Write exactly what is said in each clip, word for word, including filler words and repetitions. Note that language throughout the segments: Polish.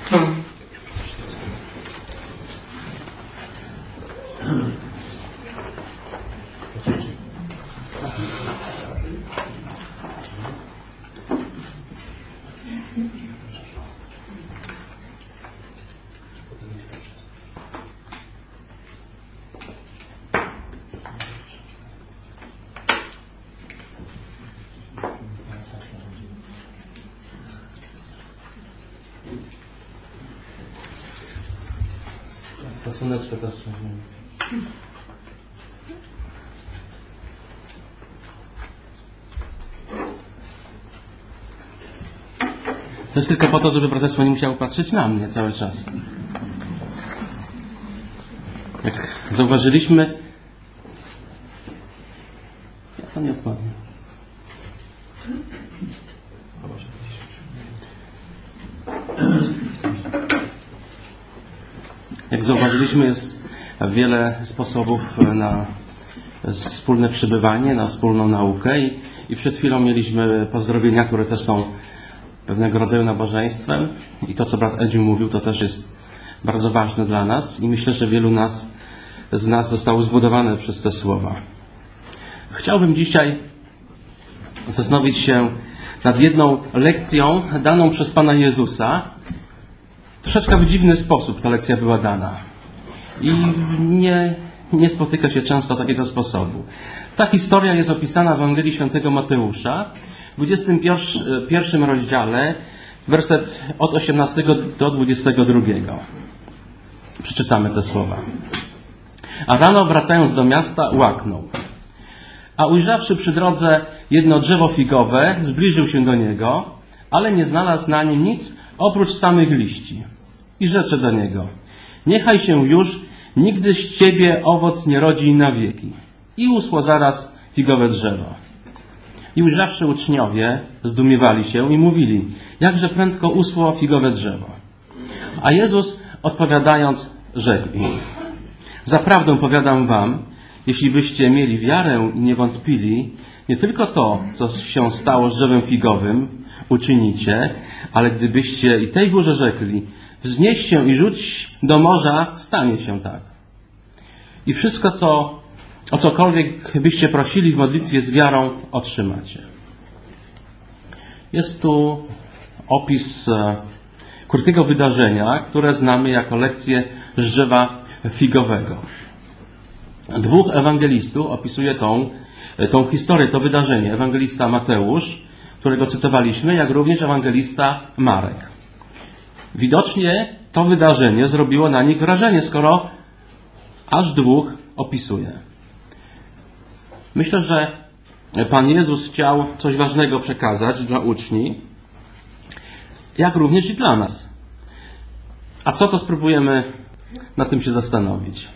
To słoneczko też. To jest tylko po to, żeby braterstwo nie musiało patrzeć na mnie cały czas. Jak zauważyliśmy... Ja to nie odpowiem. Jak zauważyliśmy, jest wiele sposobów na wspólne przebywanie, na wspólną naukę i, i przed chwilą mieliśmy pozdrowienia, które też są pewnego rodzaju nabożeństwem i to, co brat Edziu mówił, to też jest bardzo ważne dla nas i myślę, że wielu nas, z nas zostało zbudowane przez te słowa. Chciałbym dzisiaj zastanowić się nad jedną lekcją daną przez Pana Jezusa. Troszeczkę w dziwny sposób ta lekcja była dana. I nie, nie spotyka się często takiego sposobu. Ta historia jest opisana w Ewangelii Świętego Mateusza w dwudziestym pierwszym rozdziale, werset od osiemnastego do dwudziestego drugiego. Przeczytamy te słowa. A rano, wracając do miasta, łaknął. A ujrzawszy przy drodze jedno drzewo figowe, zbliżył się do niego, ale nie znalazł na nim nic oprócz samych liści. I rzecze do niego: niechaj się już, nigdy z ciebie owoc nie rodzi na wieki. I usło zaraz figowe drzewo. I ujrzawszy uczniowie, zdumiewali się i mówili: jakże prędko usło figowe drzewo. A Jezus odpowiadając, rzekł im: zaprawdę powiadam wam, jeśli byście mieli wiarę i nie wątpili, nie tylko to, co się stało z drzewem figowym, uczynicie, ale gdybyście i tej górze rzekli: wznieś się i rzuć do morza, stanie się tak. I wszystko, co, o cokolwiek byście prosili w modlitwie z wiarą, otrzymacie. Jest tu opis krótkiego wydarzenia, które znamy jako lekcję z drzewa figowego. Dwóch ewangelistów opisuje tą, tą historię, to wydarzenie. Ewangelista Mateusz, którego cytowaliśmy, jak również ewangelista Marek. Widocznie to wydarzenie zrobiło na nich wrażenie, skoro aż dwóch opisuje. Myślę, że Pan Jezus chciał coś ważnego przekazać dla uczniów, jak również i dla nas. A co to spróbujemy nad tym się zastanowić.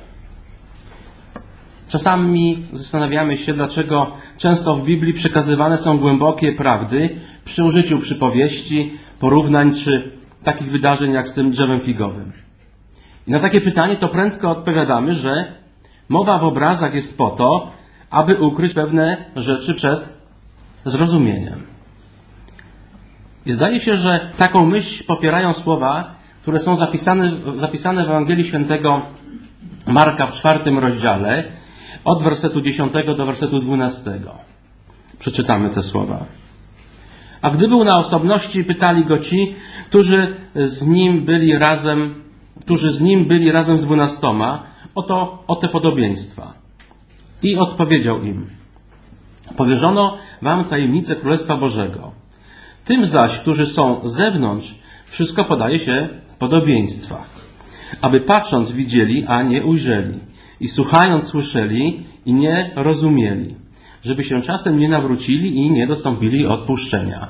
Czasami zastanawiamy się, dlaczego często w Biblii przekazywane są głębokie prawdy przy użyciu przypowieści, porównań czy takich wydarzeń jak z tym drzewem figowym. I na takie pytanie to prędko odpowiadamy, że mowa w obrazach jest po to, aby ukryć pewne rzeczy przed zrozumieniem. I zdaje się, że taką myśl popierają słowa, które są zapisane, zapisane w Ewangelii Świętego Marka w czwartym rozdziale, od wersetu dziesiątego do wersetu dwunastego. Przeczytamy te słowa. A gdy był na osobności, pytali go ci, którzy z nim byli razem, którzy z nim byli razem z dwunastoma, oto o te podobieństwa. I odpowiedział im: powierzono wam tajemnicę Królestwa Bożego. Tym zaś, którzy są z zewnątrz, wszystko podaje się w podobieństwach, aby patrząc widzieli, a nie ujrzeli, i słuchając słyszeli i nie rozumieli, żeby się czasem nie nawrócili i nie dostąpili odpuszczenia.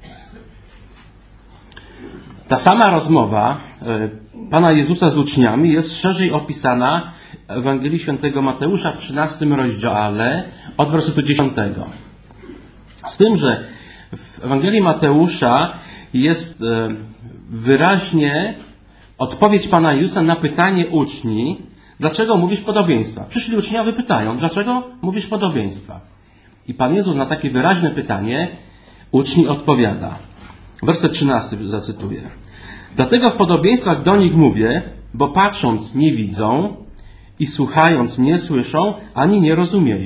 Ta sama rozmowa Pana Jezusa z uczniami jest szerzej opisana w Ewangelii Świętego Mateusza w trzynastym rozdziale od wersetu dziesiątego. Z tym, że w Ewangelii Mateusza jest wyraźnie odpowiedź Pana Jezusa na pytanie uczni, dlaczego mówisz podobieństwa. Przyszli uczniowie pytają, dlaczego mówisz podobieństwa. I Pan Jezus na takie wyraźne pytanie uczni odpowiada. Werset trzynasty zacytuję. Dlatego w podobieństwach do nich mówię, bo patrząc nie widzą i słuchając nie słyszą, ani nie rozumieją.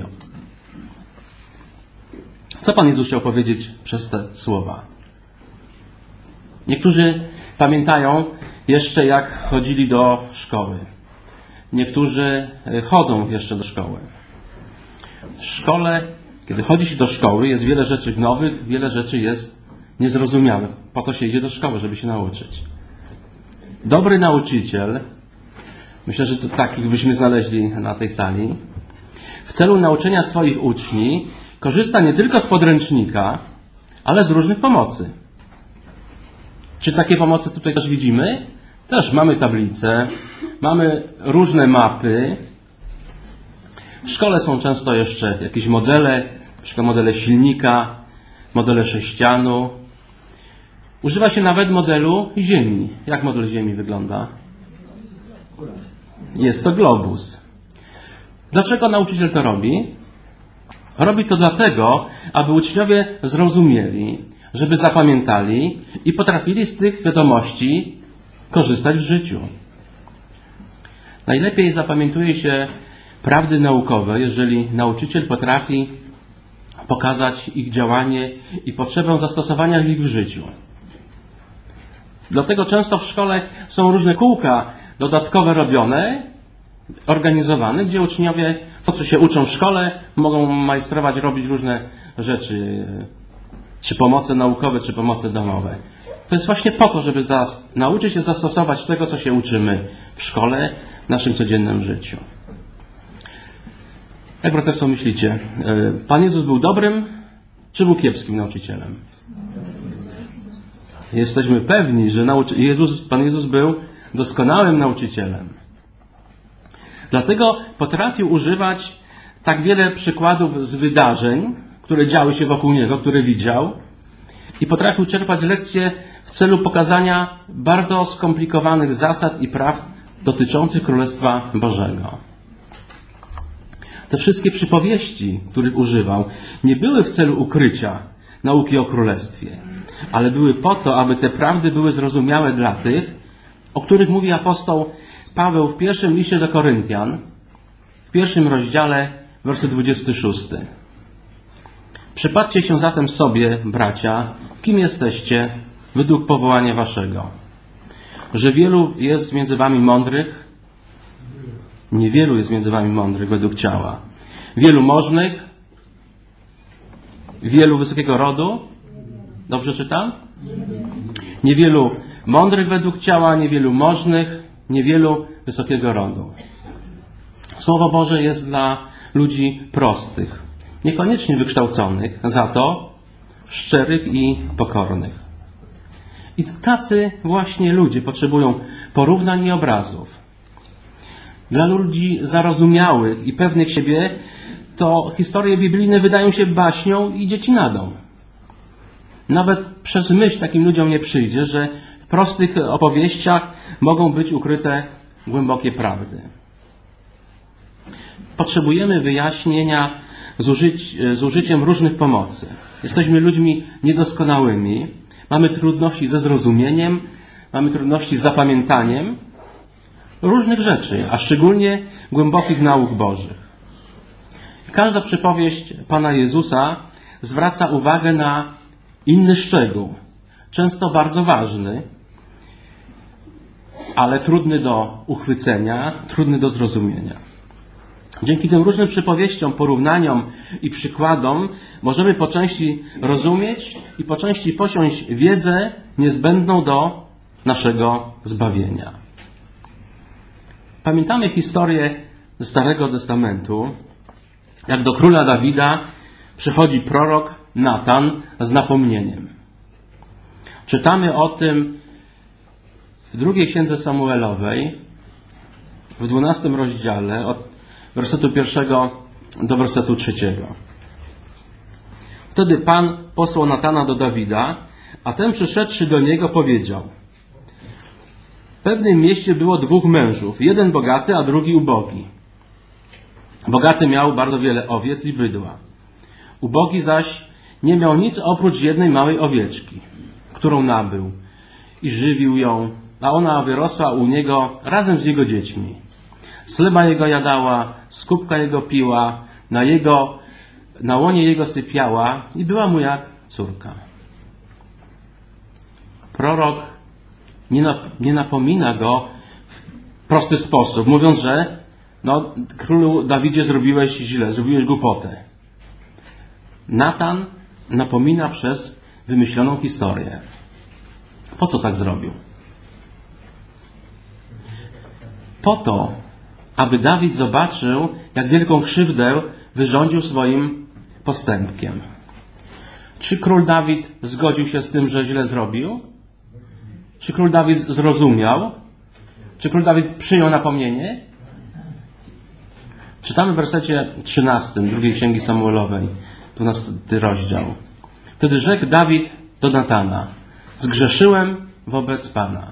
Co Pan Jezus chciał powiedzieć przez te słowa? Niektórzy pamiętają jeszcze, jak chodzili do szkoły. Niektórzy chodzą jeszcze do szkoły. W szkole, kiedy chodzi się do szkoły, jest wiele rzeczy nowych, wiele rzeczy jest niezrozumiałych. Po to się idzie do szkoły, żeby się nauczyć. Dobry nauczyciel, myślę, że to takich byśmy znaleźli na tej sali, w celu nauczenia swoich uczniów korzysta nie tylko z podręcznika, ale z różnych pomocy. Czy takie pomocy tutaj też widzimy? Też mamy tablice, mamy różne mapy. W szkole są często jeszcze jakieś modele, na przykład modele silnika, modele sześcianu. Używa się nawet modelu Ziemi. Jak model Ziemi wygląda? Jest to globus. Dlaczego nauczyciel to robi? Robi to dlatego, aby uczniowie zrozumieli, żeby zapamiętali i potrafili z tych wiadomości korzystać w życiu. Najlepiej zapamiętuje się prawdy naukowe, jeżeli nauczyciel potrafi pokazać ich działanie i potrzebę zastosowania ich w życiu. Dlatego często w szkole są różne kółka dodatkowe robione, organizowane, gdzie uczniowie to, co się uczą w szkole, mogą majstrować, robić różne rzeczy, czy pomoce naukowe, czy pomoce domowe. To jest właśnie po to, żeby zas- nauczyć się zastosować tego, co się uczymy w szkole, w naszym codziennym życiu. Jak braterstwo myślicie, Pan Jezus był dobrym, czy był kiepskim nauczycielem? Jesteśmy pewni, że nauczy- Jezus, Pan Jezus był doskonałym nauczycielem. Dlatego potrafił używać tak wiele przykładów z wydarzeń, które działy się wokół Niego, które widział, i potrafił czerpać lekcje w celu pokazania bardzo skomplikowanych zasad i praw dotyczących Królestwa Bożego. Te wszystkie przypowieści, których używał, nie były w celu ukrycia nauki o Królestwie, ale były po to, aby te prawdy były zrozumiałe dla tych, o których mówi apostoł Paweł w pierwszym liście do Koryntian, w pierwszym rozdziale, werset dwudziesty szósty. Przypatrzcie się zatem sobie, bracia, kim jesteście według powołania waszego. Że wielu jest między wami mądrych, niewielu jest między wami mądrych według ciała. Wielu możnych, wielu wysokiego rodu. Dobrze czytam? Niewielu mądrych według ciała, niewielu możnych, niewielu wysokiego rodu. Słowo Boże jest dla ludzi prostych, niekoniecznie wykształconych, za to szczerych i pokornych. I tacy właśnie ludzie potrzebują porównań i obrazów. Dla ludzi zarozumiałych i pewnych siebie to historie biblijne wydają się baśnią i dziecinadą. Nawet przez myśl takim ludziom nie przyjdzie, że w prostych opowieściach mogą być ukryte głębokie prawdy. Potrzebujemy wyjaśnienia z, użyć, z użyciem różnych pomocy. Jesteśmy ludźmi niedoskonałymi, mamy trudności ze zrozumieniem, mamy trudności z zapamiętaniem różnych rzeczy, a szczególnie głębokich nauk Bożych. Każda przypowieść Pana Jezusa zwraca uwagę na inny szczegół, często bardzo ważny, ale trudny do uchwycenia, trudny do zrozumienia. Dzięki tym różnym przypowieściom, porównaniom i przykładom możemy po części rozumieć i po części posiąść wiedzę niezbędną do naszego zbawienia. Pamiętamy historię z Starego Testamentu, jak do króla Dawida przychodzi prorok Natan z napomnieniem. Czytamy o tym w drugiej księdze Samuelowej, w dwunastym rozdziale, od wersetu pierwszego do wersetu trzeciego. Wtedy Pan posłał Natana do Dawida, a ten przyszedłszy do niego powiedział: w pewnym mieście było dwóch mężów, jeden bogaty, a drugi ubogi. Bogaty miał bardzo wiele owiec i bydła. Ubogi zaś nie miał nic oprócz jednej małej owieczki, którą nabył. i żywił ją, a ona wyrosła u niego razem z jego dziećmi. Z chleba jego jadała, z kubka jego piła, na, jego, na łonie jego sypiała i była mu jak córka. Prorok nie, nap, nie napomina go w prosty sposób, mówiąc, że no, królu Dawidzie zrobiłeś źle, zrobiłeś głupotę. Natan napomina przez wymyśloną historię. Po co tak zrobił? Po to, aby Dawid zobaczył, jak wielką krzywdę wyrządził swoim postępkiem. Czy król Dawid zgodził się z tym, że źle zrobił? Czy król Dawid zrozumiał? Czy król Dawid przyjął napomnienie? Czytamy w wersecie trzynastym drugiej Księgi Samuelowej, dwunasty rozdział. Wtedy rzekł Dawid do Natana: zgrzeszyłem wobec Pana.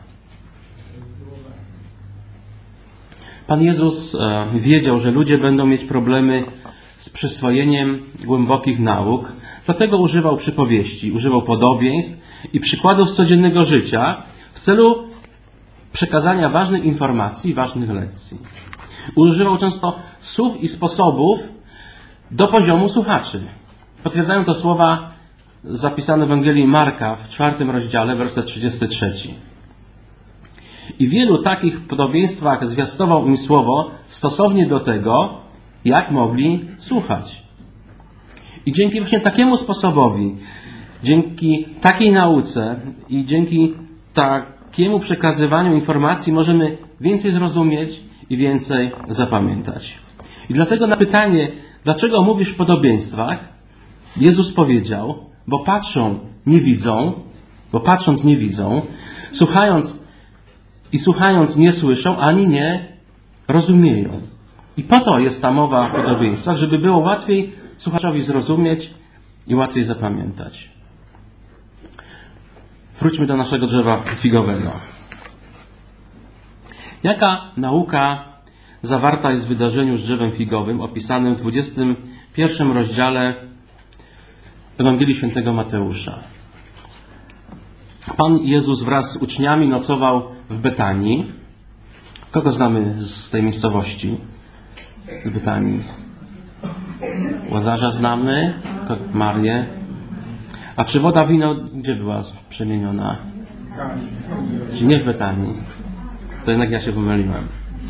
Pan Jezus wiedział, że ludzie będą mieć problemy z przyswojeniem głębokich nauk, dlatego używał przypowieści, używał podobieństw i przykładów z codziennego życia w celu przekazania ważnych informacji, ważnych lekcji. Używał często słów i sposobów do poziomu słuchaczy. Potwierdzają to słowa zapisane w Ewangelii Marka w czwartym rozdziale, werset trzydziesty trzeci. I w wielu takich podobieństwach zwiastował im słowo stosownie do tego, jak mogli słuchać. I dzięki właśnie takiemu sposobowi, dzięki takiej nauce i dzięki takiemu przekazywaniu informacji możemy więcej zrozumieć i więcej zapamiętać. I dlatego na pytanie, dlaczego mówisz w podobieństwach, Jezus powiedział: bo patrzą, nie widzą, bo patrząc nie widzą, słuchając i słuchając nie słyszą, ani nie rozumieją. I po to jest ta mowa w podobieństwach, żeby było łatwiej słuchaczowi zrozumieć i łatwiej zapamiętać. Wróćmy do naszego drzewa figowego. Jaka nauka zawarta jest w wydarzeniu z drzewem figowym opisanym w dwudziestym pierwszym rozdziale Ewangelii Świętego Mateusza? Pan Jezus wraz z uczniami nocował w Betanii. Kogo znamy z tej miejscowości? Z Betanii. Łazarza znamy, Marię. A czy woda wino gdzie była przemieniona? Nie w Betanii. To jednak ja się pomyliłem.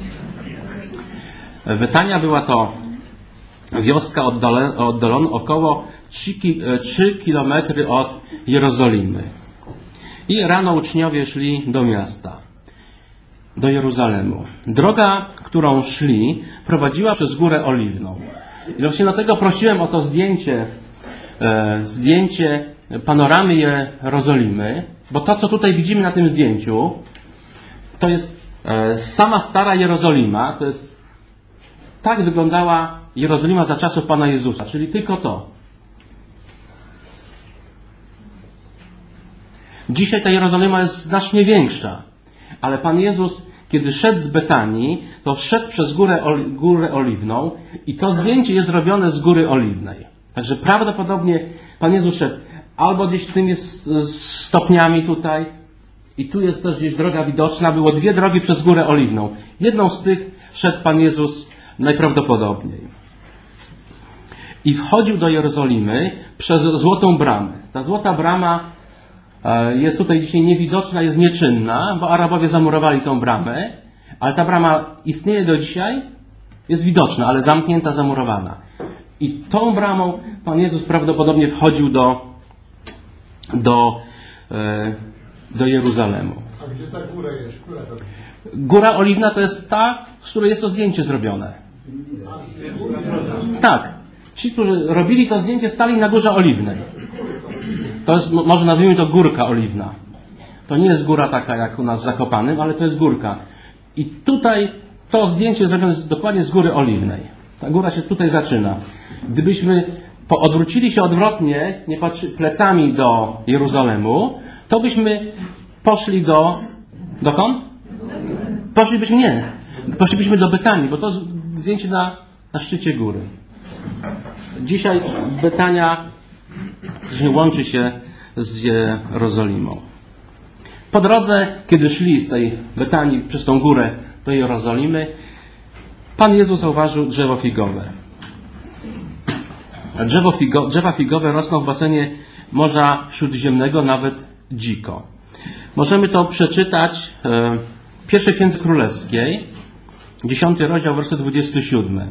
Betania była to wioska oddalona około trzy kilometry od Jerozolimy. I rano uczniowie szli do miasta, do Jeruzalemu. Droga, którą szli, prowadziła przez Górę Oliwną. I właśnie dlatego prosiłem o to zdjęcie, e, zdjęcie panoramy Jerozolimy, bo to, co tutaj widzimy na tym zdjęciu, to jest e, sama stara Jerozolima. To jest, tak wyglądała Jerozolima za czasów Pana Jezusa, czyli tylko to. Dzisiaj ta Jerozolima jest znacznie większa, ale Pan Jezus, kiedy szedł z Betanii, to szedł przez górę, górę Oliwną i to zdjęcie jest robione z Góry Oliwnej. Także prawdopodobnie Pan Jezus szedł albo gdzieś tymi stopniami tutaj i tu jest też gdzieś droga widoczna. Było dwie drogi przez Górę Oliwną. Jedną z tych szedł Pan Jezus najprawdopodobniej. I wchodził do Jerozolimy przez Złotą Bramę. Ta Złota Brama jest tutaj dzisiaj niewidoczna, jest nieczynna, bo Arabowie zamurowali tą bramę, ale ta brama istnieje do dzisiaj, jest widoczna, ale zamknięta, zamurowana. I tą bramą Pan Jezus prawdopodobnie wchodził do, do, do Jeruzalemu. A gdzie ta góra jest? Góra, góra Oliwna to jest ta, z której jest to zdjęcie zrobione. Tak. Ci, którzy robili to zdjęcie, stali na Górze Oliwnej. To jest, może nazwijmy to Górka Oliwna. To nie jest góra taka jak u nas w Zakopanym, ale to jest górka. I tutaj to zdjęcie zrobione jest dokładnie z Góry Oliwnej. Ta góra się tutaj zaczyna. Gdybyśmy odwrócili się odwrotnie, nie patrzy, plecami do Jeruzalemu, to byśmy poszli do... Dokąd? Poszlibyśmy nie. Poszlibyśmy do Betanii, bo to zdjęcie na, na szczycie góry. Dzisiaj Betania łączy się z Jerozolimą. Po drodze, kiedy szli z tej Betanii przez tą górę do Jerozolimy, Pan Jezus zauważył drzewo figowe. Drzewo figo, drzewa figowe rosną w basenie Morza Śródziemnego nawet dziko. Możemy to przeczytać w pierwszej Księdze Królewskiej, dziesiąty rozdział, werset dwudziesty siódmy.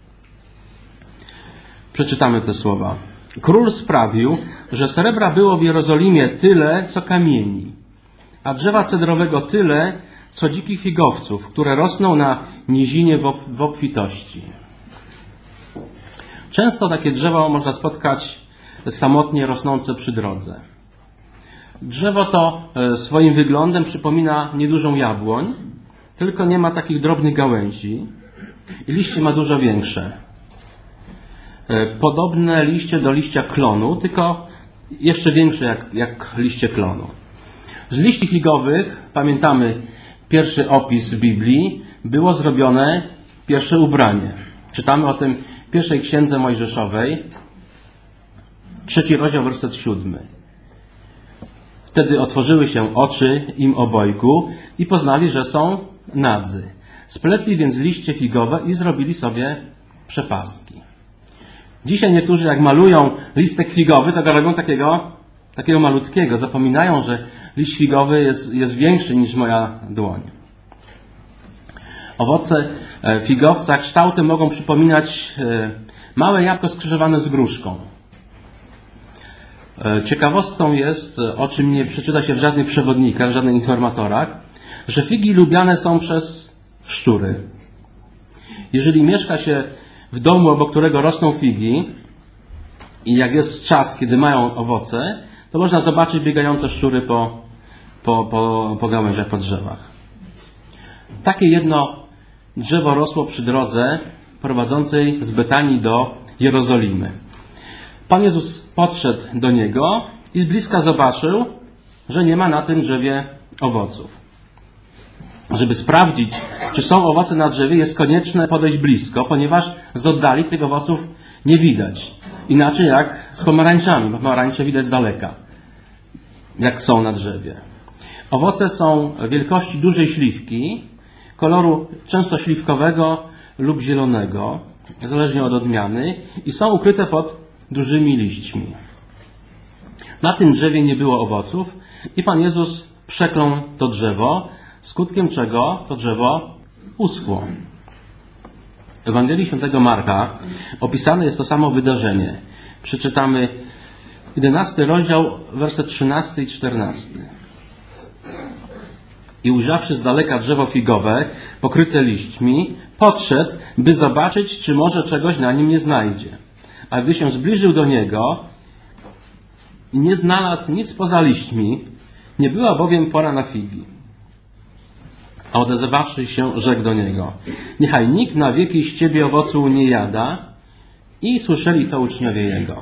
Przeczytamy te słowa. Król sprawił, że srebra było w Jerozolimie tyle, co kamieni, a drzewa cedrowego tyle, co dzikich figowców, które rosną na nizinie w obfitości. Często takie drzewo można spotkać samotnie rosnące przy drodze. Drzewo to swoim wyglądem przypomina niedużą jabłoń, tylko nie ma takich drobnych gałęzi i liście ma dużo większe. Podobne liście do liścia klonu, tylko jeszcze większe jak, jak liście klonu. Z liści figowych, pamiętamy pierwszy opis w Biblii, było zrobione pierwsze ubranie. Czytamy o tym w pierwszej Księdze Mojżeszowej, trzeci rozdział, werset siódmy. Wtedy otworzyły się oczy im obojgu i poznali, że są nadzy. Spletli więc liście figowe i zrobili sobie przepaski. Dzisiaj niektórzy jak malują listek figowy, to go robią takiego, takiego malutkiego. Zapominają, że liść figowy jest, jest większy niż moja dłoń. Owoce figowca kształtem mogą przypominać małe jabłko skrzyżowane z gruszką. Ciekawostką jest, o czym nie przeczyta się w żadnych przewodnikach, w żadnych informatorach, że figi lubiane są przez szczury. Jeżeli mieszka się w domu, obok którego rosną figi i jak jest czas, kiedy mają owoce, to można zobaczyć biegające szczury po, po, po, po gałęziach, po drzewach. Takie jedno drzewo rosło przy drodze prowadzącej z Betanii do Jerozolimy. Pan Jezus podszedł do niego i z bliska zobaczył, że nie ma na tym drzewie owoców. Żeby sprawdzić, czy są owoce na drzewie, jest konieczne podejść blisko, ponieważ z oddali tych owoców nie widać. Inaczej jak z pomarańczami, bo pomarańcze widać z daleka, jak są na drzewie. Owoce są wielkości dużej śliwki, koloru często śliwkowego lub zielonego, zależnie od odmiany, i są ukryte pod dużymi liśćmi. Na tym drzewie nie było owoców i Pan Jezus przeklął to drzewo, skutkiem czego to drzewo uschło. W Ewangelii Świętego Marka opisane jest to samo wydarzenie. Przeczytamy jedenasty rozdział, werset trzynasty i czternasty. I ujrzawszy z daleka drzewo figowe, pokryte liśćmi, podszedł, by zobaczyć, czy może czegoś na nim nie znajdzie. A gdy się zbliżył do niego, nie znalazł nic poza liśćmi, nie była bowiem pora na figi. A odezwawszy się, rzekł do niego: niechaj nikt na wieki z ciebie owocu nie jada. I słyszeli to uczniowie jego.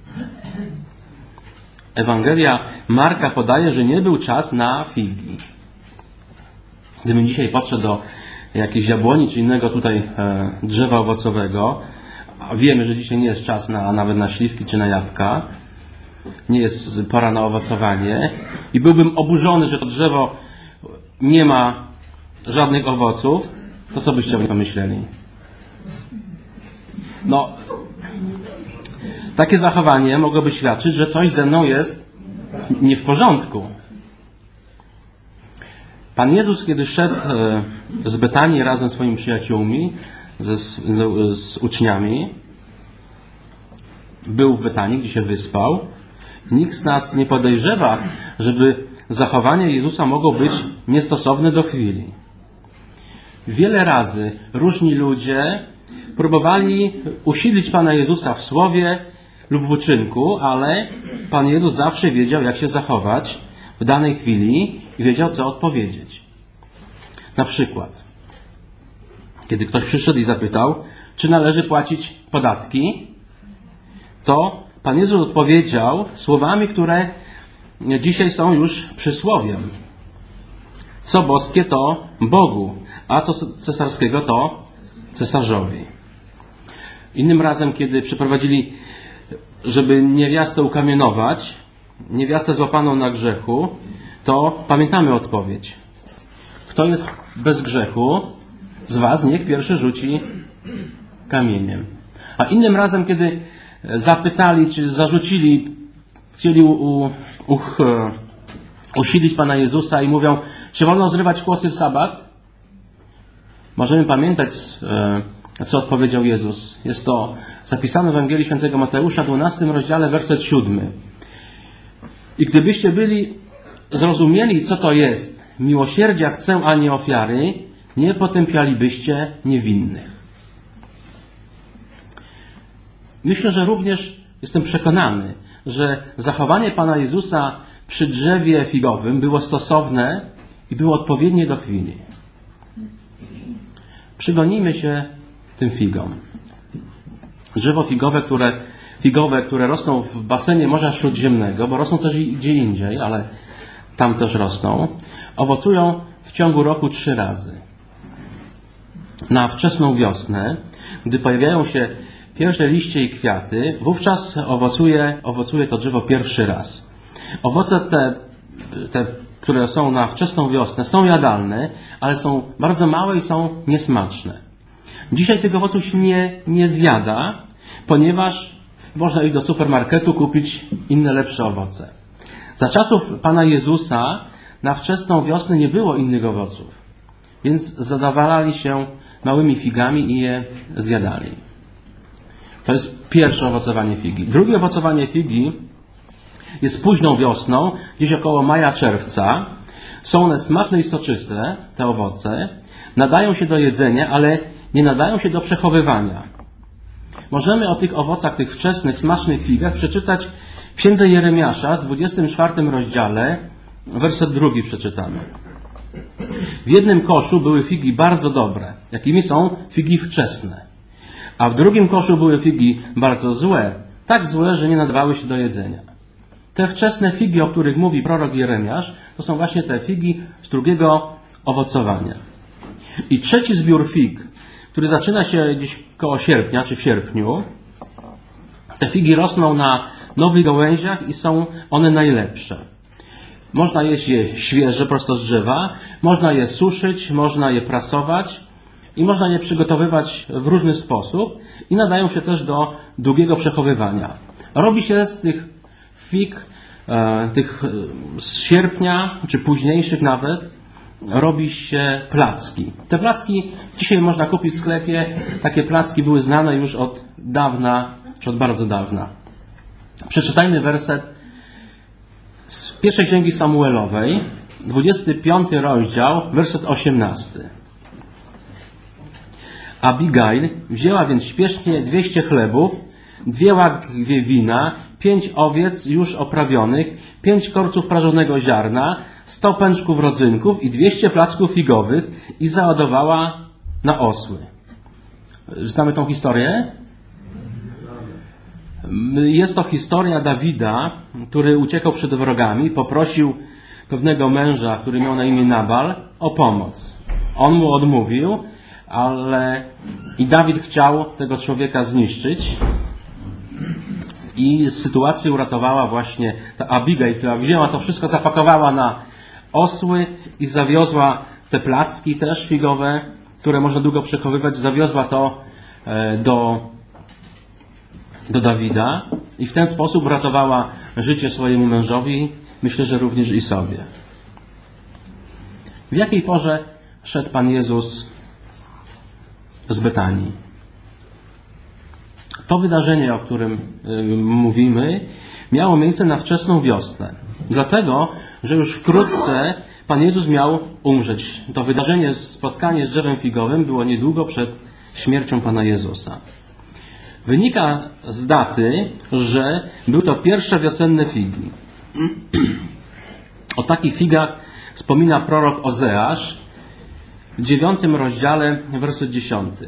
Ewangelia Marka podaje, że nie był czas na figi. Gdybym dzisiaj podszedł do jakiejś jabłoni czy innego tutaj e, drzewa owocowego, a wiemy, że dzisiaj nie jest czas na, nawet na śliwki czy na jabłka, nie jest pora na owocowanie, i byłbym oburzony, że to drzewo nie ma żadnych owoców, to co byście o mnie pomyśleli? No, takie zachowanie mogłoby świadczyć, że coś ze mną jest nie w porządku. Pan Jezus, kiedy szedł z Betanii razem z swoimi przyjaciółmi, ze, z, z uczniami, był w Betanii, gdzie się wyspał. Nikt z nas nie podejrzewa, żeby zachowanie Jezusa mogło być niestosowne do chwili. Wiele razy różni ludzie próbowali usidlić Pana Jezusa w słowie lub w uczynku, ale Pan Jezus zawsze wiedział, jak się zachować w danej chwili i wiedział, co odpowiedzieć. Na przykład, kiedy ktoś przyszedł i zapytał, czy należy płacić podatki, to Pan Jezus odpowiedział słowami, które dzisiaj są już przysłowiem. Co boskie, to Bogu, a co cesarskiego, to cesarzowi. Innym razem, kiedy przyprowadzili, żeby niewiastę ukamienować, niewiastę złapaną na grzechu, to pamiętamy odpowiedź. Kto jest bez grzechu, z was niech pierwszy rzuci kamieniem. A innym razem, kiedy zapytali, czy zarzucili, chcieli u, u, uch, usilić Pana Jezusa i mówią, czy wolno zrywać kłosy w sabat? Możemy pamiętać, co odpowiedział Jezus. Jest to zapisane w Ewangelii Świętego Mateusza, dwunastym rozdziale, werset siódmy. I gdybyście byli zrozumieli, co to jest miłosierdzia chcę, a nie ofiary, nie potępialibyście niewinnych. Myślę, że również jestem przekonany, że zachowanie Pana Jezusa przy drzewie figowym było stosowne i było odpowiednie do chwili. Przyglądnijmy się tym figom. Drzewo figowe, które, figowe, które rosną w basenie Morza Śródziemnego, bo rosną też i gdzie indziej, ale tam też rosną, owocują w ciągu roku trzy razy. Na wczesną wiosnę, gdy pojawiają się pierwsze liście i kwiaty, wówczas owocuje, owocuje to drzewo pierwszy raz. Owoce te, te, które są na wczesną wiosnę, są jadalne, ale są bardzo małe i są niesmaczne. Dzisiaj tych owoców się nie, nie zjada, ponieważ można iść do supermarketu, kupić inne, lepsze owoce. Za czasów Pana Jezusa na wczesną wiosnę nie było innych owoców, więc zadawalali się małymi figami i je zjadali. To jest pierwsze owocowanie figi. Drugie owocowanie figi jest późną wiosną, gdzieś około maja, czerwca. Są one smaczne i soczyste, te owoce. Nadają się do jedzenia, ale nie nadają się do przechowywania. Możemy o tych owocach, tych wczesnych, smacznych figach przeczytać w Księdze Jeremiasza, dwudziestym czwartym rozdziale, werset drugi przeczytamy. W jednym koszu były figi bardzo dobre, jakimi są figi wczesne. A w drugim koszu były figi bardzo złe, tak złe, że nie nadawały się do jedzenia. Te wczesne figi, o których mówi prorok Jeremiasz, to są właśnie te figi z drugiego owocowania. I trzeci zbiór fig, który zaczyna się gdzieś koło sierpnia, czy w sierpniu, te figi rosną na nowych gałęziach i są one najlepsze. Można jeść je świeże, prosto z drzewa, można je suszyć, można je prasować i można je przygotowywać w różny sposób i nadają się też do długiego przechowywania. Robi się z tych fig, e, tych z sierpnia, czy późniejszych nawet, robi się placki. Te placki dzisiaj można kupić w sklepie. Takie placki były znane już od dawna, czy od bardzo dawna. Przeczytajmy werset z pierwszej księgi Samuelowej, dwudziesty piąty rozdział, werset osiemnasty. Abigail wzięła więc śpiesznie dwieście chlebów, dwie łagie wina, pięć owiec już oprawionych, pięć korców prażonego ziarna, sto pęczków rodzynków i dwieście placków figowych i załadowała na osły. Znamy tą historię? Jest to historia Dawida, który uciekał przed wrogami, poprosił pewnego męża, który miał na imię Nabal, o pomoc. On mu odmówił, ale i Dawid chciał tego człowieka zniszczyć. I sytuację uratowała właśnie ta Abigail, która wzięła to wszystko, zapakowała na osły i zawiozła te placki też figowe, które można długo przechowywać, zawiozła to do, do Dawida i w ten sposób uratowała życie swojemu mężowi, myślę, że również i sobie. W jakiej porze szedł Pan Jezus z Betanii? To wydarzenie, o którym mówimy, miało miejsce na wczesną wiosnę. Dlatego, że już wkrótce Pan Jezus miał umrzeć. To wydarzenie, spotkanie z drzewem figowym było niedługo przed śmiercią Pana Jezusa. Wynika z daty, że były to pierwsze wiosenne figi. O takich figach wspomina prorok Ozeasz w dziewiątym rozdziale, werset dziesiąty.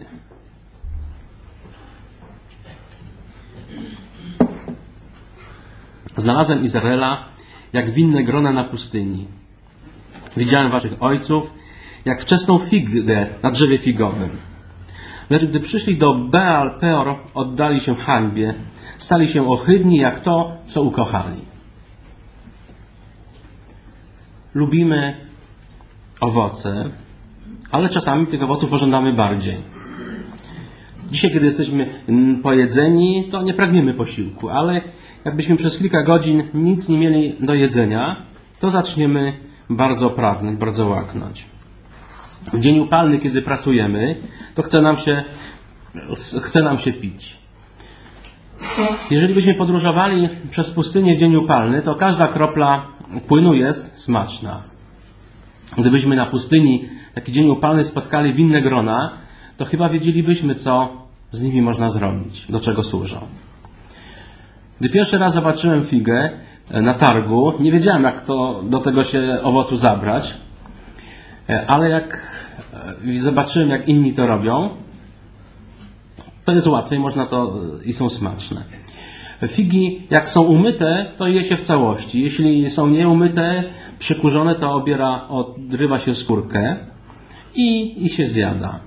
Znalazłem Izraela jak winne grona na pustyni. Widziałem waszych ojców jak wczesną figę na drzewie figowym. Lecz gdy przyszli do Baal Peor, oddali się hańbie, stali się ohydni jak to, co ukochali. lubimy owoce, ale czasami tych owoców pożądamy bardziej. Dzisiaj, kiedy jesteśmy pojedzeni, to nie pragniemy posiłku, ale jakbyśmy przez kilka godzin nic nie mieli do jedzenia, to zaczniemy bardzo pragnąć, bardzo łaknąć. W dzień upalny, kiedy pracujemy, to chce nam się, chce nam się pić. Jeżeli byśmy podróżowali przez pustynię w dzień upalny, to każda kropla płynu jest smaczna. Gdybyśmy na pustyni taki dzień upalny spotkali winne grona, to chyba wiedzielibyśmy, co z nimi można zrobić, do czego służą. Gdy pierwszy raz zobaczyłem figę na targu, nie wiedziałem, jak to do tego się owocu zabrać, ale jak zobaczyłem, jak inni to robią, to jest łatwe i można to i są smaczne. Figi, jak są umyte, to je się w całości. Jeśli są nieumyte, przykurzone, to obiera, odrywa się skórkę i, i się zjada.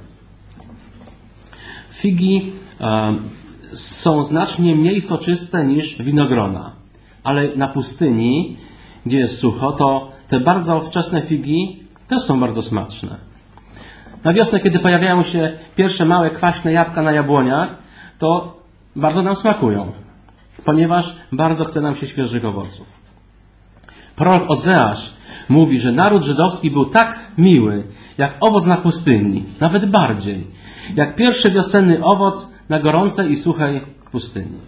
Figi e, są znacznie mniej soczyste niż winogrona, ale na pustyni, gdzie jest sucho, to te bardzo wczesne figi też są bardzo smaczne. Na wiosnę, kiedy pojawiają się pierwsze małe kwaśne jabłka na jabłoniach, to bardzo nam smakują, ponieważ bardzo chce nam się świeżych owoców. Prorok Ozeasz mówi, że naród żydowski był tak miły, jak owoc na pustyni, nawet bardziej, jak pierwszy wiosenny owoc na gorącej i suchej pustyni.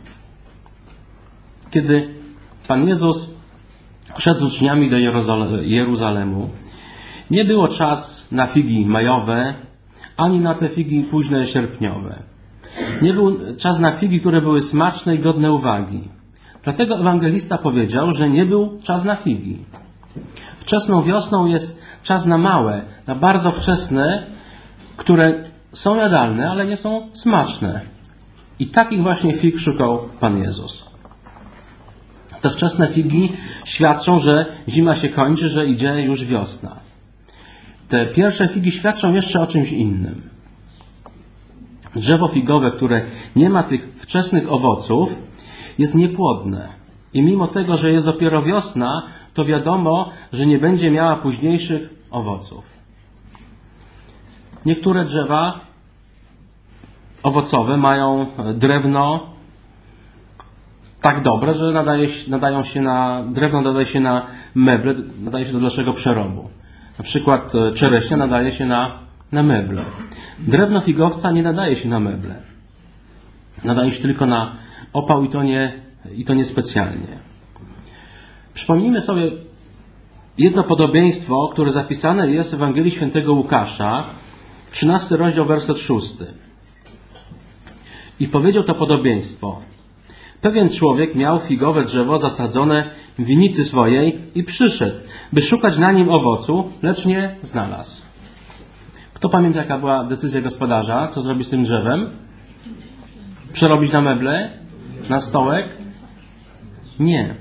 Kiedy Pan Jezus szedł z uczniami do Jeruzalemu, nie było czas na figi majowe, ani na te figi późne sierpniowe. Nie był czas na figi, które były smaczne i godne uwagi. Dlatego ewangelista powiedział, że nie był czas na figi. Wczesną wiosną jest czas na małe, na bardzo wczesne, które są jadalne, ale nie są smaczne. I takich właśnie fig szukał Pan Jezus. Te wczesne figi świadczą, że zima się kończy, że idzie już wiosna. Te pierwsze figi świadczą jeszcze o czymś innym. Drzewo figowe, które nie ma tych wczesnych owoców, jest niepłodne. I mimo tego, że jest dopiero wiosna, to wiadomo, że nie będzie miała późniejszych owoców. Niektóre drzewa owocowe mają drewno tak dobre, że nadaje, nadają się na, drewno nadaje się na meble, nadaje się do dalszego przerobu. Na przykład czereśnia nadaje się na, na meble. Drewno figowca nie nadaje się na meble. Nadaje się tylko na opał i to nie, i to niespecjalnie. Przypomnijmy sobie jedno podobieństwo, które zapisane jest w Ewangelii Świętego Łukasza, trzynasty rozdział, werset szósty. I powiedział to podobieństwo. Pewien człowiek miał figowe drzewo zasadzone w winnicy swojej i przyszedł, by szukać na nim owocu, lecz nie znalazł. Kto pamięta, jaka była decyzja gospodarza? Co zrobić z tym drzewem? Przerobić na meble? Na stołek? Nie.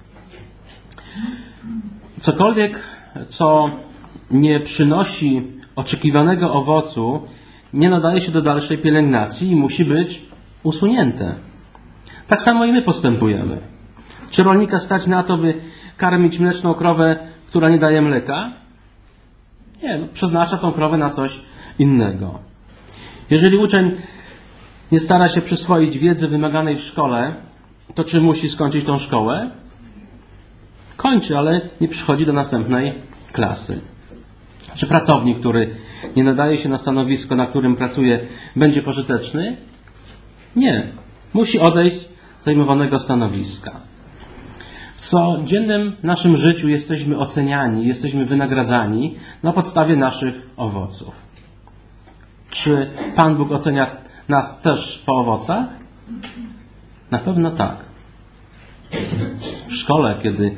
Cokolwiek, co nie przynosi oczekiwanego owocu, nie nadaje się do dalszej pielęgnacji i musi być usunięte. Tak samo i my postępujemy. Czy rolnika stać na to, by karmić mleczną krowę, która nie daje mleka? Nie, no, przeznacza tą krowę na coś innego. Jeżeli uczeń nie stara się przyswoić wiedzy wymaganej w szkole, to czy musi skończyć tą szkołę? Kończy, ale nie przychodzi do następnej klasy. Czy pracownik, który nie nadaje się na stanowisko, na którym pracuje, będzie pożyteczny? Nie. Musi odejść z zajmowanego stanowiska. W codziennym naszym życiu jesteśmy oceniani, jesteśmy wynagradzani na podstawie naszych owoców. Czy Pan Bóg ocenia nas też po owocach? Na pewno tak. W szkole, kiedy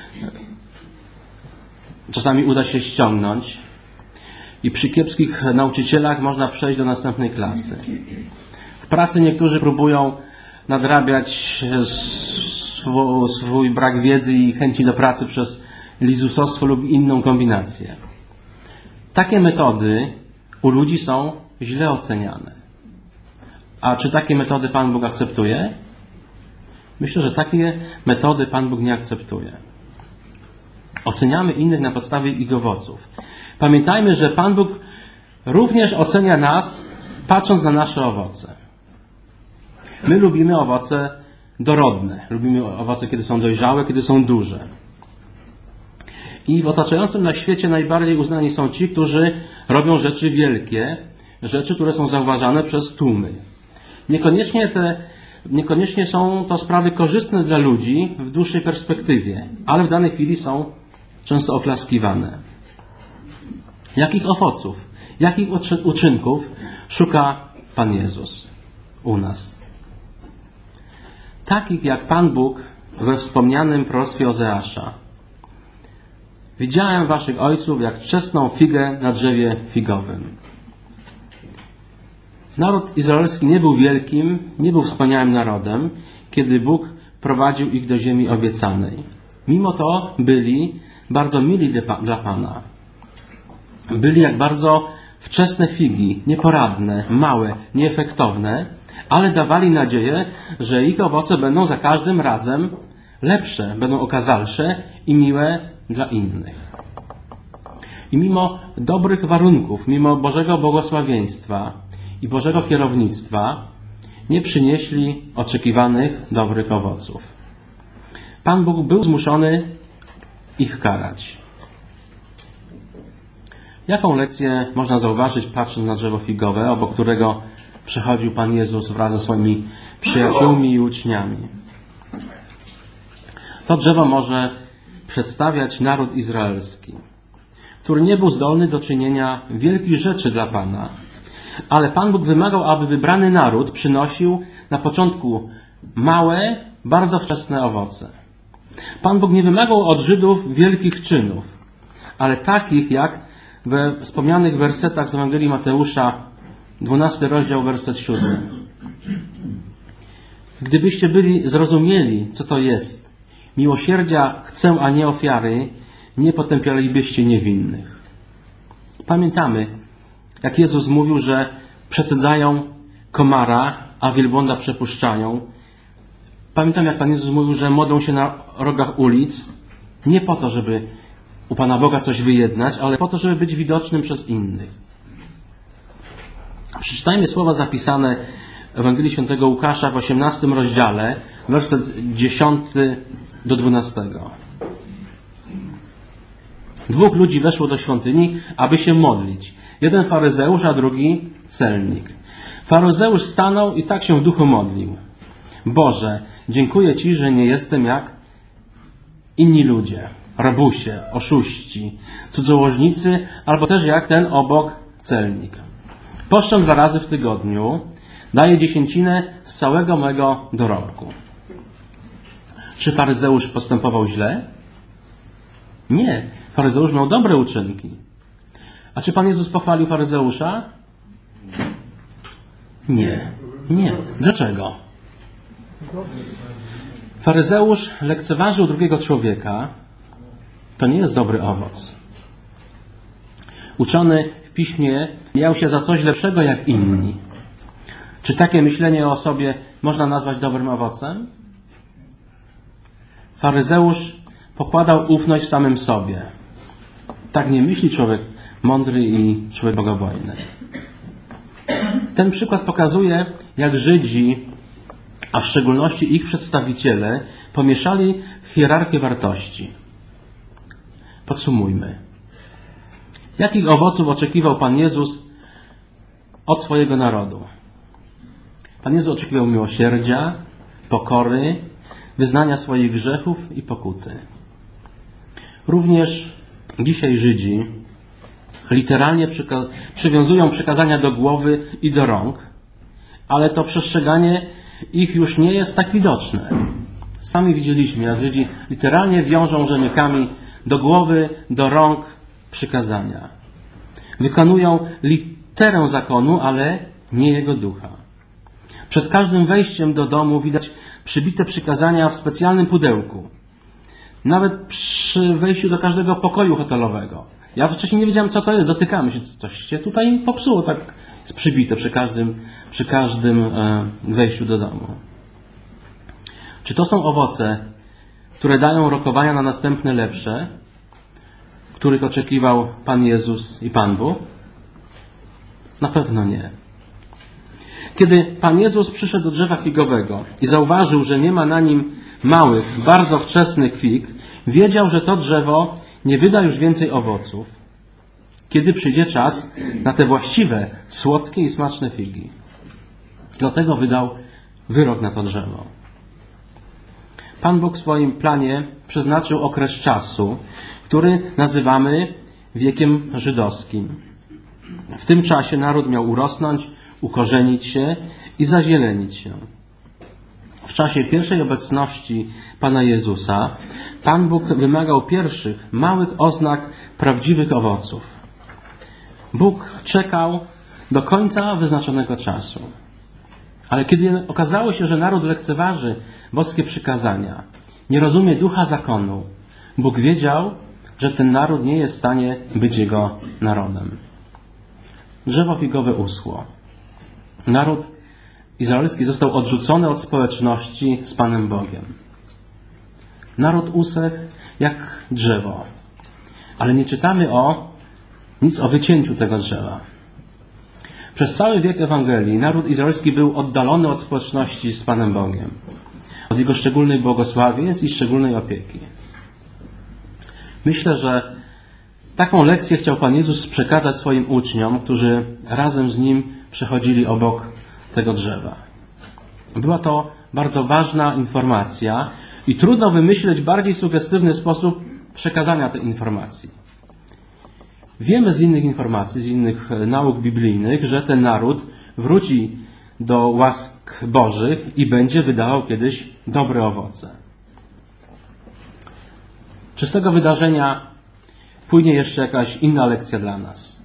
czasami uda się ściągnąć i przy kiepskich nauczycielach można przejść do następnej klasy. W pracy niektórzy próbują nadrabiać swój, swój brak wiedzy i chęci do pracy przez lizusostwo lub inną kombinację. Takie metody u ludzi są źle oceniane. A czy takie metody Pan Bóg akceptuje? Myślę, że takie metody Pan Bóg nie akceptuje. Oceniamy innych na podstawie ich owoców. Pamiętajmy, że Pan Bóg również ocenia nas, patrząc na nasze owoce. My lubimy owoce dorodne. Lubimy owoce, kiedy są dojrzałe, kiedy są duże. I w otaczającym nas świecie najbardziej uznani są ci, którzy robią rzeczy wielkie, rzeczy, które są zauważane przez tłumy. Niekoniecznie, te, niekoniecznie są to sprawy korzystne dla ludzi w dłuższej perspektywie, ale w danej chwili są często oklaskiwane. Jakich owoców, jakich uczynków szuka Pan Jezus u nas? Takich jak Pan Bóg we wspomnianym proroctwie Ozeasza. Widziałem waszych ojców jak wczesną figę na drzewie figowym. Naród izraelski nie był wielkim, nie był wspaniałym narodem, kiedy Bóg prowadził ich do ziemi obiecanej. Mimo to byli bardzo mili dla Pana. Byli jak bardzo wczesne figi, nieporadne, małe, nieefektowne, ale dawali nadzieję, że ich owoce będą za każdym razem lepsze, będą okazalsze i miłe dla innych. I mimo dobrych warunków, mimo Bożego błogosławieństwa i Bożego kierownictwa nie przynieśli oczekiwanych dobrych owoców. Pan Bóg był zmuszony ich karać. Jaką lekcję można zauważyć, patrząc na drzewo figowe, obok którego przechodził Pan Jezus wraz ze swoimi przyjaciółmi i uczniami? To drzewo może przedstawiać naród izraelski, który nie był zdolny do czynienia wielkich rzeczy dla Pana, ale Pan Bóg wymagał, aby wybrany naród przynosił na początku małe, bardzo wczesne owoce. Pan Bóg nie wymagał od Żydów wielkich czynów, ale takich jak we wspomnianych wersetach z Ewangelii Mateusza, dwunasty rozdział, werset siódmy. Gdybyście byli zrozumieli, co to jest, miłosierdzia chcę, a nie ofiary, nie potępialibyście niewinnych. Pamiętamy, jak Jezus mówił, że przecedzają komara, a wielbłąda przepuszczają. Pamiętam, jak Pan Jezus mówił, że modlą się na rogach ulic, nie po to, żeby u Pana Boga coś wyjednać, ale po to, żeby być widocznym przez innych. Przeczytajmy słowa zapisane w Ewangelii Świętego Łukasza w osiemnastym rozdziale, werset dziesiąty do dwunastego. Dwóch ludzi weszło do świątyni, aby się modlić. Jeden faryzeusz, a drugi celnik. Faryzeusz stanął i tak się w duchu modlił. Boże, dziękuję Ci, że nie jestem jak inni ludzie, rabusie, oszuści, cudzołożnicy, albo też jak ten obok celnik. Poszczę dwa razy w tygodniu, daję dziesięcinę z całego mego dorobku. Czy faryzeusz postępował źle? Nie. Faryzeusz miał dobre uczynki. A czy Pan Jezus pochwalił faryzeusza? Nie. Nie. Dlaczego? Faryzeusz lekceważył drugiego człowieka. To nie jest dobry owoc. Uczony w piśmie miał się za coś lepszego jak inni. Czy takie myślenie o sobie można nazwać dobrym owocem? Faryzeusz pokładał ufność w samym sobie. Tak nie myśli człowiek mądry i człowiek bogobojny. Ten przykład pokazuje, jak Żydzi, a w szczególności ich przedstawiciele, pomieszali hierarchię wartości. Podsumujmy. Jakich owoców oczekiwał Pan Jezus od swojego narodu? Pan Jezus oczekiwał miłosierdzia, pokory, wyznania swoich grzechów i pokuty. Również dzisiaj Żydzi literalnie przyka- przywiązują przykazania do głowy i do rąk, ale to przestrzeganie ich już nie jest tak widoczne. Sami widzieliśmy, jak Żydzi literalnie wiążą rzemykami do głowy, do rąk przykazania. Wykonują literę zakonu, ale nie jego ducha. Przed każdym wejściem do domu widać przybite przykazania w specjalnym pudełku. Nawet przy wejściu do każdego pokoju hotelowego. Ja wcześniej nie wiedziałem, co to jest. Dotykamy się. Coś się tutaj popsuło. Tak jest przybite przy każdym, przy każdym wejściu do domu. Czy to są owoce, które dają rokowania na następne lepsze? których oczekiwał Pan Jezus i Pan Bóg? Na pewno nie. Kiedy Pan Jezus przyszedł do drzewa figowego i zauważył, że nie ma na nim małych, bardzo wczesnych fig, wiedział, że to drzewo nie wyda już więcej owoców, kiedy przyjdzie czas na te właściwe, słodkie i smaczne figi. Dlatego wydał wyrok na to drzewo. Pan Bóg w swoim planie przeznaczył okres czasu, który nazywamy wiekiem żydowskim. W tym czasie naród miał urosnąć, ukorzenić się i zazielenić się. W czasie pierwszej obecności Pana Jezusa Pan Bóg wymagał pierwszych, małych oznak prawdziwych owoców. Bóg czekał do końca wyznaczonego czasu. Ale kiedy okazało się, że naród lekceważy boskie przykazania, nie rozumie ducha zakonu, Bóg wiedział, że ten naród nie jest w stanie być Jego narodem. Drzewo figowe uschło. Naród izraelski został odrzucony od społeczności z Panem Bogiem. Naród usechł jak drzewo. Ale nie czytamy o nic o wycięciu tego drzewa. Przez cały wiek Ewangelii naród izraelski był oddalony od społeczności z Panem Bogiem. Od Jego szczególnych błogosławieństw i szczególnej opieki. Myślę, że taką lekcję chciał Pan Jezus przekazać swoim uczniom, którzy razem z Nim przechodzili obok tego drzewa. Była to bardzo ważna informacja i trudno wymyśleć bardziej sugestywny sposób przekazania tej informacji. Wiemy z innych informacji, z innych nauk biblijnych, że ten naród wróci do łask Bożych i będzie wydawał kiedyś dobre owoce. Czy z tego wydarzenia płynie jeszcze jakaś inna lekcja dla nas?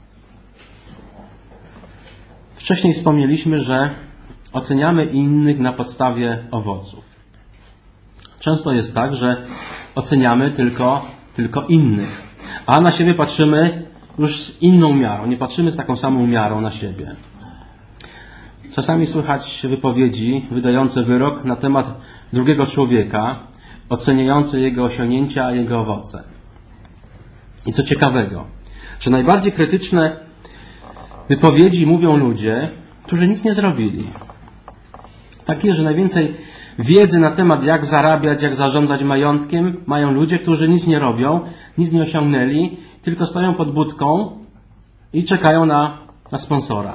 Wcześniej wspomnieliśmy, że oceniamy innych na podstawie owoców. Często jest tak, że oceniamy tylko, tylko innych, a na siebie patrzymy już z inną miarą, nie patrzymy z taką samą miarą na siebie. Czasami słychać wypowiedzi wydające wyrok na temat drugiego człowieka, oceniające jego osiągnięcia, jego owoce. I co ciekawego, że najbardziej krytyczne wypowiedzi mówią ludzie, którzy nic nie zrobili. Takie, że najwięcej wiedzy na temat, jak zarabiać, jak zarządzać majątkiem, mają ludzie, którzy nic nie robią, nic nie osiągnęli, tylko stoją pod budką i czekają na, na sponsora.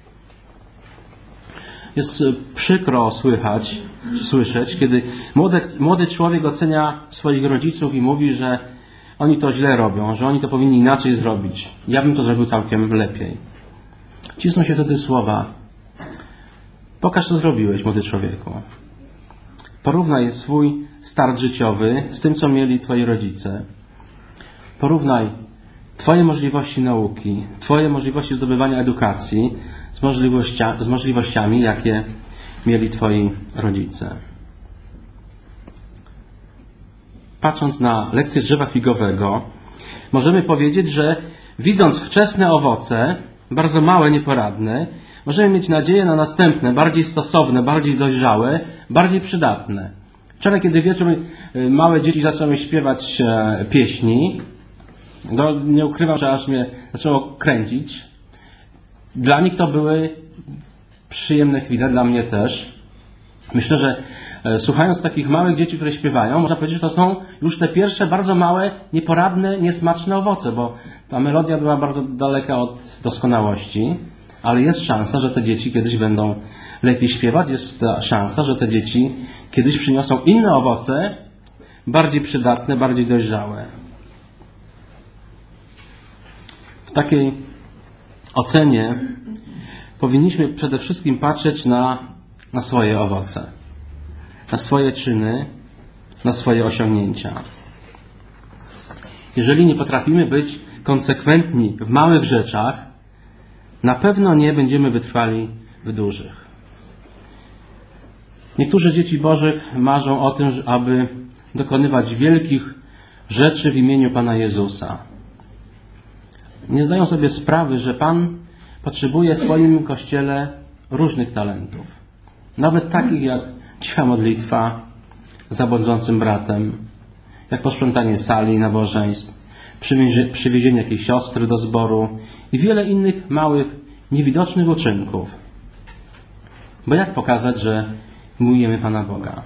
Jest przykro słychać, słyszeć, kiedy młody, młody człowiek ocenia swoich rodziców i mówi, że oni to źle robią, że oni to powinni inaczej zrobić. Ja bym to zrobił całkiem lepiej. Cisną się wtedy słowa. Pokaż, co zrobiłeś, młody człowieku. Porównaj swój start życiowy z tym, co mieli twoi rodzice. Porównaj twoje możliwości nauki, twoje możliwości zdobywania edukacji z, możliwościa, z możliwościami, jakie mieli twoi rodzice. Patrząc na lekcję drzewa figowego, możemy powiedzieć, że widząc wczesne owoce, bardzo małe, nieporadne, możemy mieć nadzieję na następne, bardziej stosowne, bardziej dojrzałe, bardziej przydatne. Wczoraj, kiedy wieczór małe dzieci zaczęły śpiewać pieśni, no, nie ukrywam, że aż mnie zaczęło kręcić. Dla nich to były przyjemne chwile, dla mnie też. Myślę, że słuchając takich małych dzieci, które śpiewają, można powiedzieć, że to są już te pierwsze bardzo małe, nieporadne, niesmaczne owoce, bo ta melodia była bardzo daleka od doskonałości, ale jest szansa, że te dzieci kiedyś będą lepiej śpiewać, jest szansa, że te dzieci kiedyś przyniosą inne owoce, bardziej przydatne, bardziej dojrzałe. W takiej ocenie powinniśmy przede wszystkim patrzeć na, na swoje owoce, na swoje czyny, na swoje osiągnięcia. Jeżeli nie potrafimy być konsekwentni w małych rzeczach, na pewno nie będziemy wytrwali w dużych. Niektórzy z dzieci Bożych marzą o tym, aby dokonywać wielkich rzeczy w imieniu Pana Jezusa. Nie zdają sobie sprawy, że Pan potrzebuje w swoim Kościele różnych talentów. Nawet takich jak cicha modlitwa za błądzącym bratem, jak posprzątanie sali nabożeństw, przywiezie, przywiezienie jakiejś siostry do zboru i wiele innych małych, niewidocznych uczynków. Bo jak pokazać, że miłujemy Pana Boga?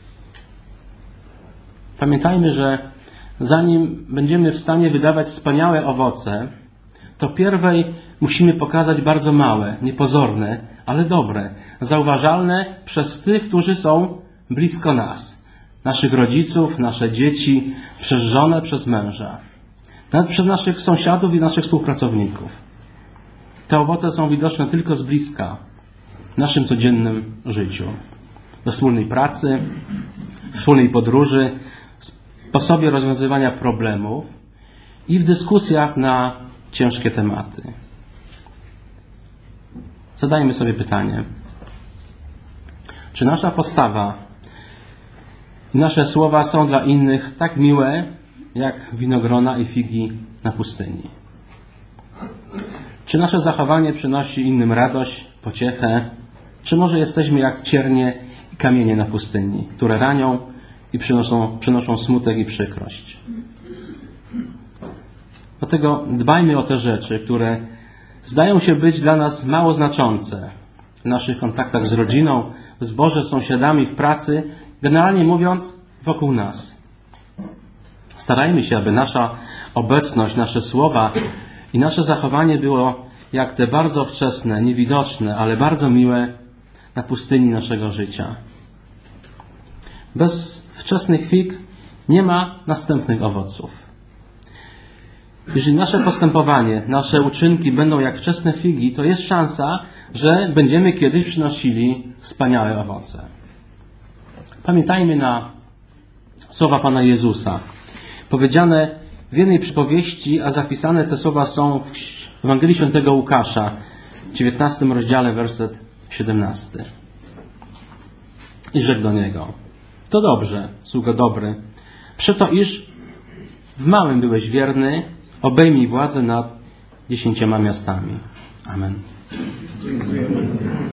Pamiętajmy, że zanim będziemy w stanie wydawać wspaniałe owoce, to pierwej musimy pokazać bardzo małe, niepozorne, ale dobre, zauważalne przez tych, którzy są blisko nas. Naszych rodziców, nasze dzieci, przez żonę, przez męża. Nawet przez naszych sąsiadów i naszych współpracowników. Te owoce są widoczne tylko z bliska w naszym codziennym życiu. We wspólnej pracy, wspólnej podróży, sposobie rozwiązywania problemów i w dyskusjach na ciężkie tematy. Zadajmy sobie pytanie, czy nasza postawa i nasze słowa są dla innych tak miłe, jak winogrona i figi na pustyni? Czy nasze zachowanie przynosi innym radość, pociechę, czy może jesteśmy jak ciernie i kamienie na pustyni, które ranią i przynoszą, przynoszą smutek i przykrość? Dlatego dbajmy o te rzeczy, które zdają się być dla nas mało znaczące w naszych kontaktach z rodziną, w zborze, z sąsiadami, w pracy, generalnie mówiąc wokół nas. Starajmy się, aby nasza obecność, nasze słowa i nasze zachowanie było jak te bardzo wczesne, niewidoczne, ale bardzo miłe na pustyni naszego życia. Bez wczesnych fig nie ma następnych owoców. Jeżeli nasze postępowanie, nasze uczynki będą jak wczesne figi, to jest szansa, że będziemy kiedyś przynosili wspaniałe owoce. Pamiętajmy na słowa Pana Jezusa, powiedziane w jednej przypowieści, a zapisane te słowa są w Ewangelii Świętego Łukasza, w dziewiętnastym rozdziale, werset siedemnasty. I rzekł do niego: to dobrze, sługo dobry, przeto iż w małym byłeś wierny, obejmij władzę nad dziesięcioma miastami. Amen.